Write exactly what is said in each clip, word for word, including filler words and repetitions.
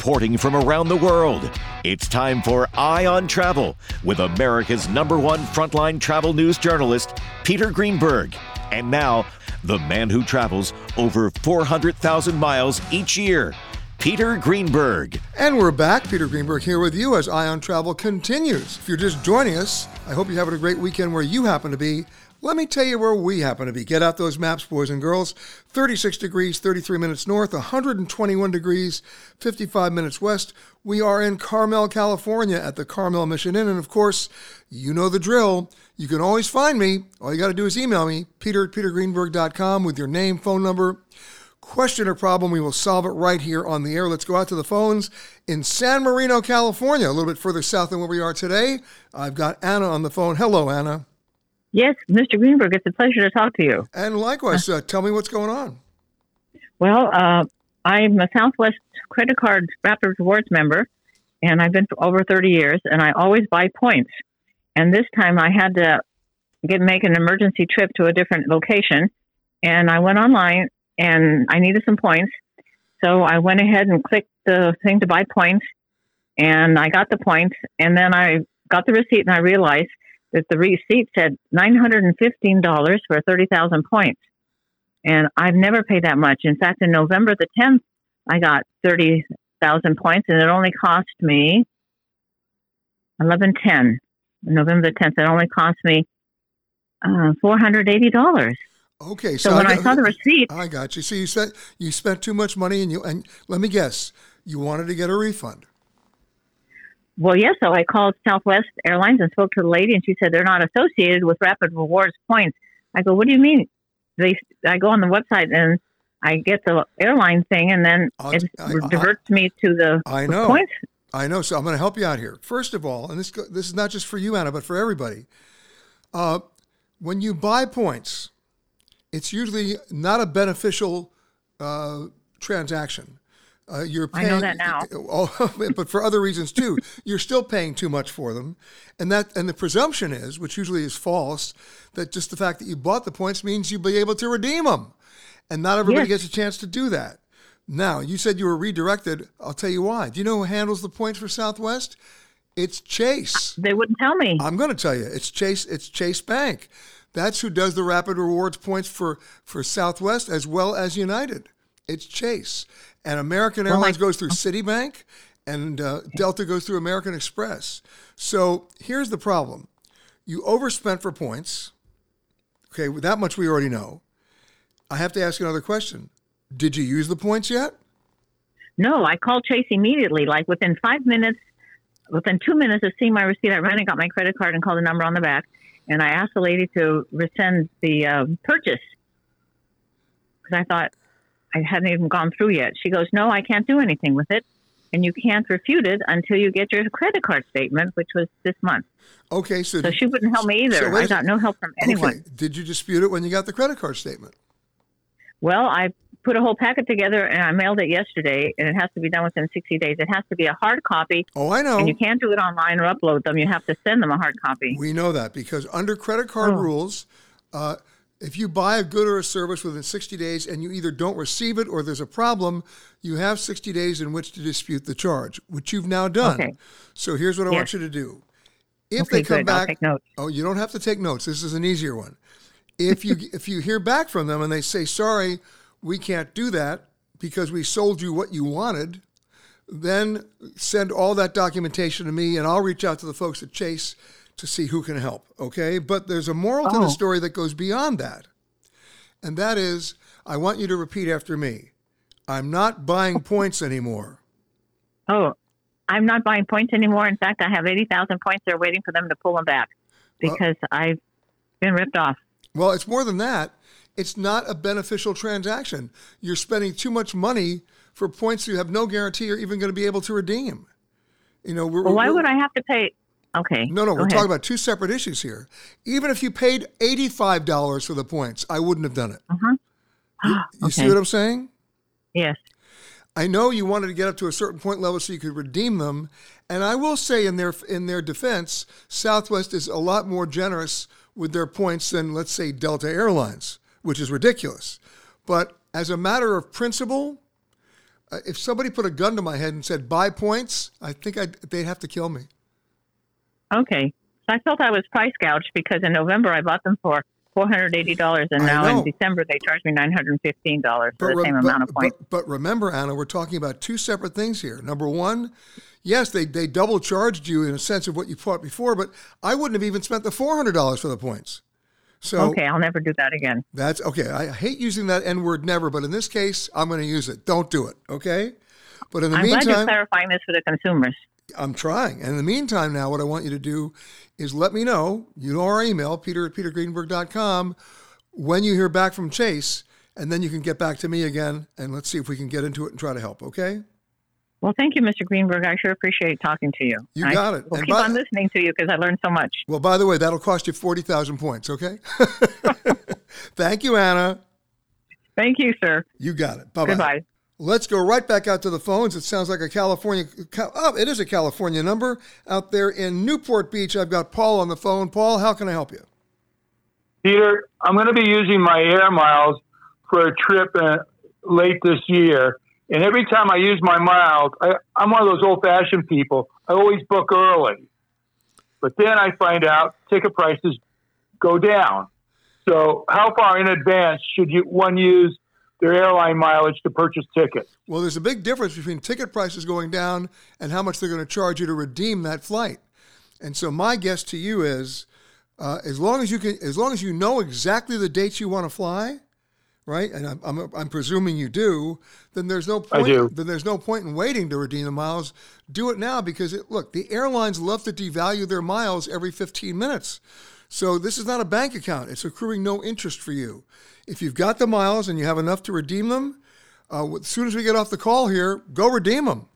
reporting from around the world. It's time for Eye on Travel with America's number one frontline travel news journalist, Peter Greenberg. And now, the man who travels over four hundred thousand miles each year, Peter Greenberg. And we're back. Peter Greenberg here with you as Eye on Travel continues. If you're just joining us, I hope you're having a great weekend where you happen to be. Let me tell you where we happen to be. Get out those maps, boys and girls. thirty-six degrees, thirty-three minutes north, one hundred twenty-one degrees, fifty-five minutes west. We are in Carmel, California at the Carmel Mission Inn. And of course, you know the drill. You can always find me. All you got to do is email me, peter at peter greenberg dot com with your name, phone number, question or problem. We will solve it right here on the air. Let's go out to the phones in San Marino, California, a little bit further south than where we are today. I've got Anna on the phone. Hello, Anna. Yes, Mister Greenberg, it's a pleasure to talk to you. And likewise, uh, tell me what's going on. Well, uh, I'm a Southwest credit card Rapid Rewards member, and I've been for over thirty years, and I always buy points. And this time I had to get make an emergency trip to a different location, and I went online, and I needed some points. So I went ahead and clicked the thing to buy points, and I got the points, and then I got the receipt, and I realized that the receipt said nine hundred fifteen dollars for thirty thousand points. And I've never paid that much. In fact, in November the tenth, I got thirty thousand points, and it only cost me eleven ten. November the tenth, it only cost me uh, four hundred eighty dollars. Okay, so, so when I, I saw the receipt, I got you. So you spent you spent too much money, and you and let me guess, you wanted to get a refund. Well, yes. So I called Southwest Airlines and spoke to the lady, and she said they're not associated with Rapid Rewards points. I go, what do you mean? They, I go on the website and I get the airline thing, and then I'll, it I, diverts I, me to the, I know. the points. I know. So I'm going to help you out here. First of all, and this this is not just for you, Anna, but for everybody. Uh, when you buy points, it's usually not a beneficial uh, transaction. Uh, you're paying, I know that now. Oh, but for other reasons too. You're still paying too much for them, and that and the presumption is, which usually is false, that just the fact that you bought the points means you'll be able to redeem them, and not everybody Yes. gets a chance to do that. Now, you said you were redirected. I'll tell you why. Do you know who handles the points for Southwest? It's Chase. They wouldn't tell me. I'm going to tell you. It's Chase. It's Chase Bank. That's who does the Rapid Rewards points for for Southwest as well as United. It's Chase. And American Well, Airlines my- goes through Citibank, and uh, Delta goes through American Express. So here's the problem. You overspent for points. Okay, that much we already know. I have to ask you another question. Did you use the points yet? No, I called Chase immediately. Like within five minutes, within two minutes of seeing my receipt, I ran and got my credit card and called the number on the back. And I asked the lady to rescind the uh, purchase because I thought I hadn't even gone through yet. She goes, no, I can't do anything with it. And you can't refute it until you get your credit card statement, which was this month. Okay, so... So she wouldn't help me either. So I got no help from anyone. Okay, did you dispute it when you got the credit card statement? Well, I put a whole packet together and I mailed it yesterday, and it has to be done within sixty days. It has to be a hard copy. Oh, I know. And you can't do it online or upload them. You have to send them a hard copy. We know that because under credit card Oh. rules, uh, if you buy a good or a service within sixty days and you either don't receive it or there's a problem, you have sixty days in which to dispute the charge, which you've now done. Okay. So here's what I Yes. want you to do. If Okay, they come good. I'll back, take notes. oh, you don't have to take notes. This is an easier one. If you if you hear back from them and they say, sorry, we can't do that because we sold you what you wanted, then send all that documentation to me and I'll reach out to the folks at Chase to see who can help, okay? But there's a moral to the Oh. story that goes beyond that. And that is, I want you to repeat after me. I'm not buying points anymore. Oh, I'm not buying points anymore. In fact, I have eighty thousand points. They're waiting for them to pull them back because well, I've been ripped off. Well, it's more than that. It's not a beneficial transaction. You're spending too much money for points you have no guarantee you're even going to be able to redeem. You know, we're, well, why we're, would I have to pay? Okay. No, no, we're ahead. talking about two separate issues here. Even if you paid eighty-five dollars for the points, I wouldn't have done it. Uh-huh. You, you okay. see what I'm saying? Yes. I know you wanted to get up to a certain point level so you could redeem them. And I will say in their in their defense, Southwest is a lot more generous with their points than, let's say, Delta Airlines, which is ridiculous. But as a matter of principle, Uh, if somebody put a gun to my head and said, buy points, I think I'd, they'd have to kill me. Okay. I felt I was price gouged because in November I bought them for four hundred eighty dollars, and now in December they charged me nine hundred fifteen dollars for but, the same but, amount of points. But, but remember, Anna, we're talking about two separate things here. Number one, yes, they, they double charged you in a sense of what you bought before, but I wouldn't have even spent the four hundred dollars for the points. So okay, I'll never do that again. That's okay. I hate using that N word never, but in this case, I'm going to use it. Don't do it, okay? But in the I'm meantime, glad you're clarifying this for the consumers. I'm trying. And in the meantime now, what I want you to do is let me know, you know our email, peter at peter greenberg dot com, when you hear back from Chase, and then you can get back to me again, and let's see if we can get into it and try to help, okay? Well, thank you, Mister Greenberg. I sure appreciate talking to you. You got I it. will and keep by, on listening to you because I learned so much. Well, by the way, that'll cost you forty thousand points, okay? Thank you, Anna. Thank you, sir. You got it. Bye-bye. Goodbye. Let's go right back out to the phones. It sounds like a California, oh, it is a California number. Out there in Newport Beach, I've got Paul on the phone. Paul, how can I help you? Peter, I'm going to be using my air miles for a trip uh, late this year. And every time I use my miles, I, I'm one of those old-fashioned people. I always book early. But then I find out ticket prices go down. So how far in advance should you one use their airline mileage to purchase tickets? Well, there's a big difference between ticket prices going down and how much they're going to charge you to redeem that flight. And so my guess to you is, uh, as long as you can, as long as you know exactly the dates you want to fly, right? And I'm, I'm, I'm presuming you do. Then there's no point. I do. Then there's no point in waiting to redeem the miles. Do it now because it, look, the airlines love to devalue their miles every fifteen minutes. So this is not a bank account. It's accruing no interest for you. If you've got the miles and you have enough to redeem them, uh, as soon as we get off the call here, go redeem them.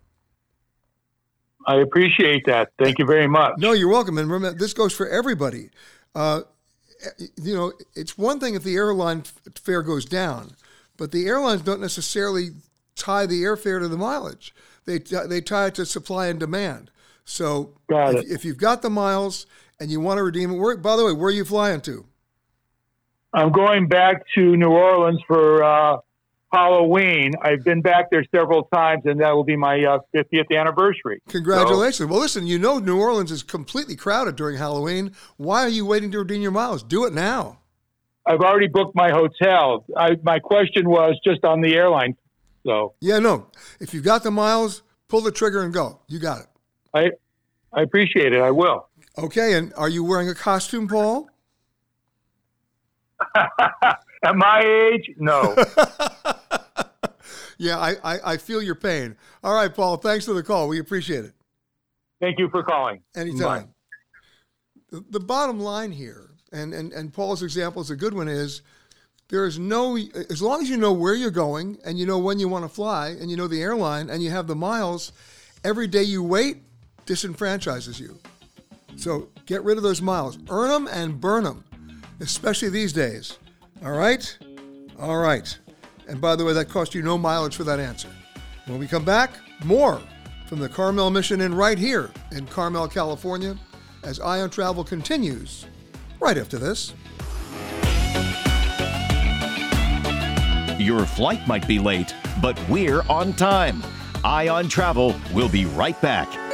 I appreciate that. Thank you very much. No, you're welcome. And remember, this goes for everybody. Uh, you know, it's one thing if the airline fare goes down, but the airlines don't necessarily tie the airfare to the mileage. They they tie it to supply and demand. So got if, it. if you've got the miles and you want to redeem it, where, by the way, where are you flying to? I'm going back to New Orleans for uh, Halloween. I've been back there several times, and that will be my uh, fiftieth anniversary. Congratulations. So, well, listen, you know New Orleans is completely crowded during Halloween. Why are you waiting to redeem your miles? Do it now. I've already booked my hotel. I, my question was just on the airline. So yeah, no. If you've got the miles, pull the trigger and go. You got it. I I appreciate it. I will. Okay, and are you wearing a costume, Paul? At my age, no. Yeah, I, I, I feel your pain. All right, Paul, thanks for the call. We appreciate it. Thank you for calling. Anytime. The, the bottom line here, and, and, and Paul's example is a good one, is there is no, as long as you know where you're going and you know when you want to fly and you know the airline and you have the miles, every day you wait disenfranchises you. So get rid of those miles. Earn them and burn them, especially these days. All right? All right. And by the way, that cost you no mileage for that answer. When we come back, more from the Carmel Mission Inn right here in Carmel, California, as Eye on Travel continues right after this. Your flight might be late, but we're on time. Eye on Travel will be right back.